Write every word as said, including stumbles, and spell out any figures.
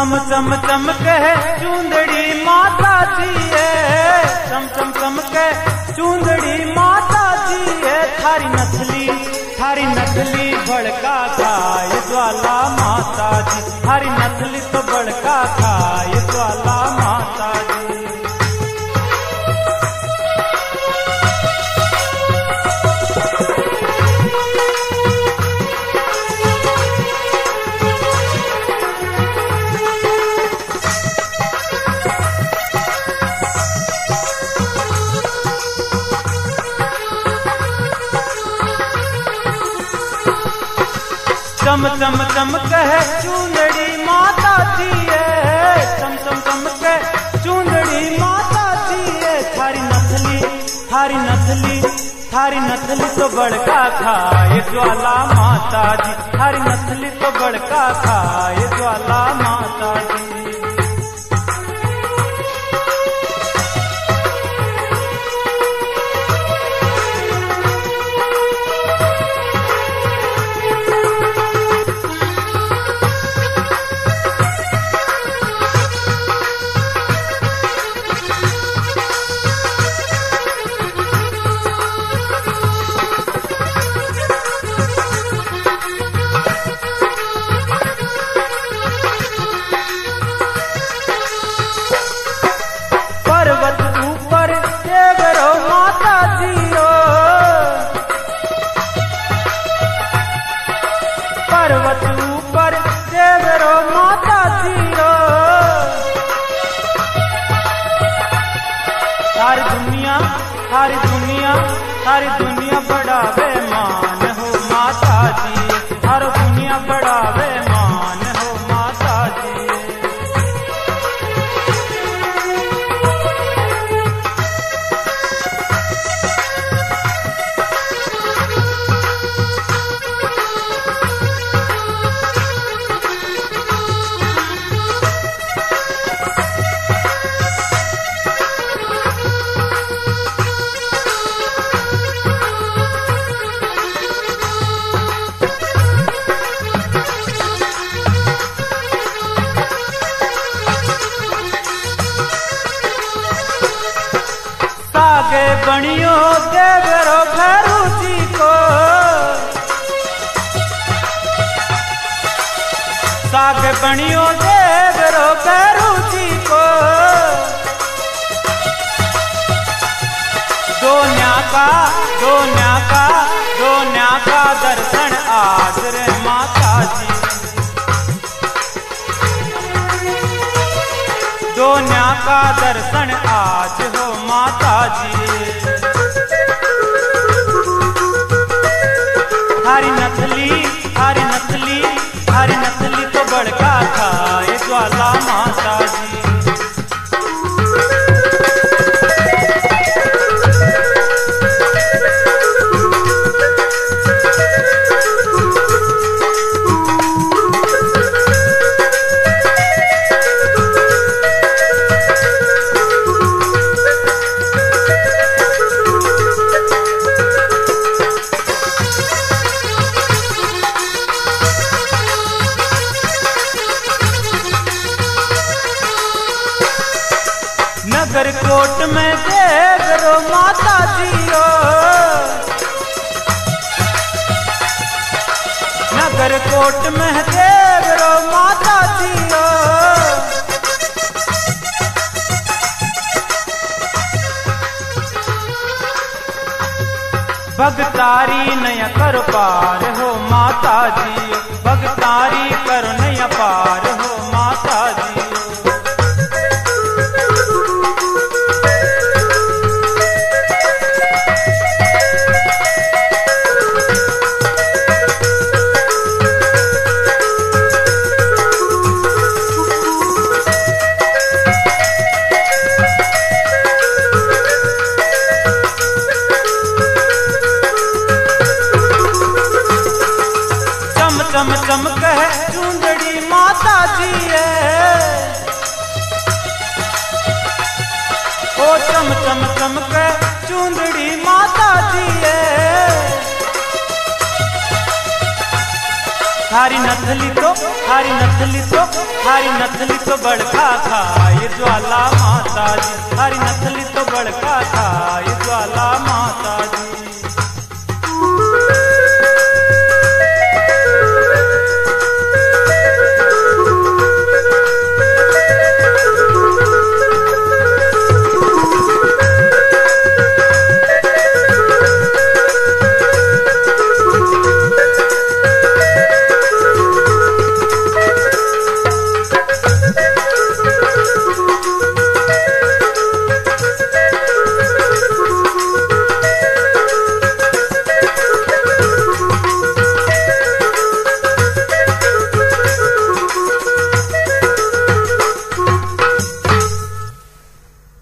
चम चम चमके चूंदड़ी माता जी है, चम चम चमके चूंदड़ी माता जी है। थारी नथली थारी नथली बड़का खाए ज्वाला माता जी, थारी नथली तो बड़का खाए ज्वाला माता जी। चम चम चमके चूंदड़ी माता जी है, चम चम चमके चूंदड़ी माता जी है। थारी नथली थारी नथली थारी नथली तो बड़का खाए ज्वाला माता जी, थारी नथली तो बड़का खाए ज्वाला माता जी। पर्वत ऊपर देवरो माता जी हो, पर्वत ऊपर देवरो माता जी हो। सारी दुनिया सारी दुनिया सारी दुनिया बड़ा बेमान हो माता जी, सारी दुनिया बड़ा बेमान हो माता जी। सागे बनियो देवरो भैरू जी को, सागे बनियो देवरो भैरू जी को। दो न्याका दो न्याका दो न्याका दर्शन आज रे माता जी, दो न्याका दर्शन आज हो माता जी। थारी नथली थारी नथली थारी नथली तो बड़का खाए ज्वाला माता जी। नगर कोट में देवरो माता जी हो, नगर कोट में देवरो माता जी हो। भगतारी नया कर पार हो माता जी, भगतारी कर नया पार हो माता जी। चम चमके चूंदड़ी माता जी है, ओ चम चम चमके चूंदड़ी माता जी है। थारी नथली तो थारी नथली तो थारी नथली तो बड़का था ये ज्वाला माता जी, थारी नथली तो बड़का था ये ज्वाला माता जी।